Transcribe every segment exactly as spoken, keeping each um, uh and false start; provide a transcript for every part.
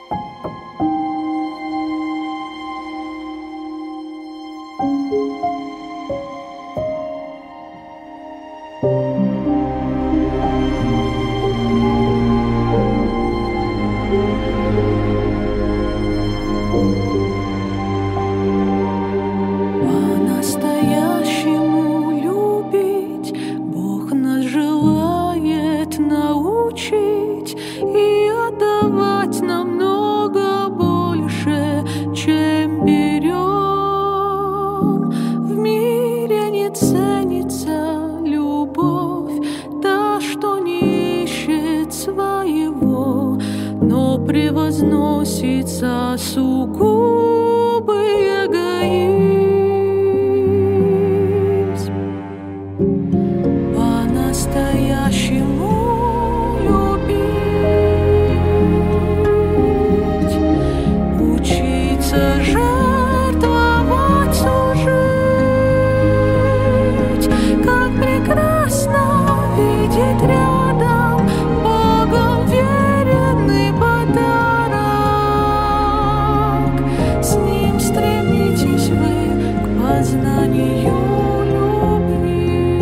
По-настоящему любить Бог нас желает научить и отдавать намного больше, чем берем. В мире не ценится любовь, та, что не ищет своего, но превозносится сугубый эгоизм. По-настоящему любить, учиться жертвовать, служить, как прекрасно видеть рядом Богом веренный подарок. С ним стремитесь вы к познанию любви.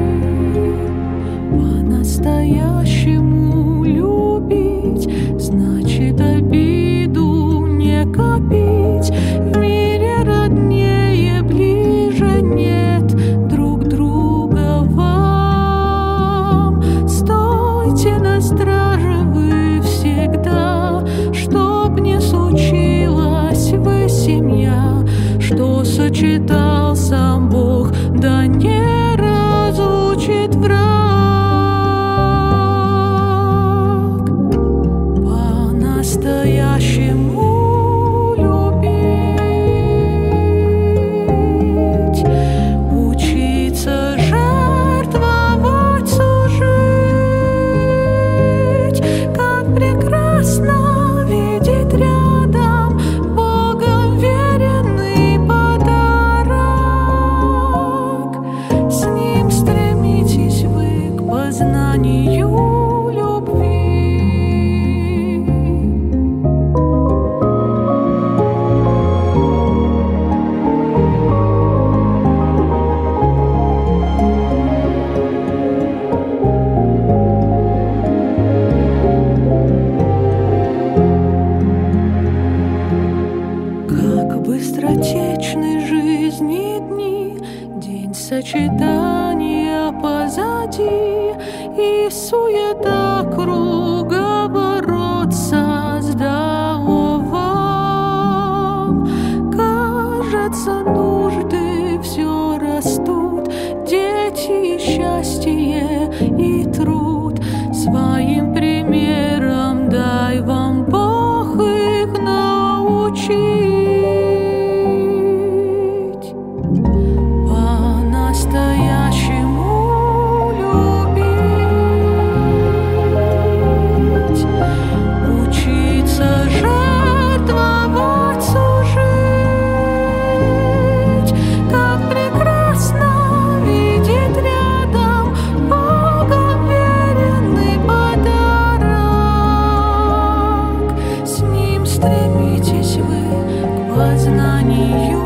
По-настоящему любить значит обиду не копить. В мире роднее, ближе нет друг друга вам. Стойте на страже вы всегда, чтоб не случилось, вы семья, что сочетался Бог, да не разлучит враг. По-настоящему любить, учиться жертвовать, служить, как прекрасно видеть рядом Богом веренный подарок. С ним стремитесь вы к познанию любви. Как быстротечны жизни дни, день сочетания позади, и суета круговорот создала вам. Кажется, нужды все растут, дети, счастье и труд. Своим примером дай вам Бог их научить. По-настоящему любить, учиться жертвовать, служить, как прекрасно видеть рядом Богом веренный подарок. С ним стремитесь вы к познанию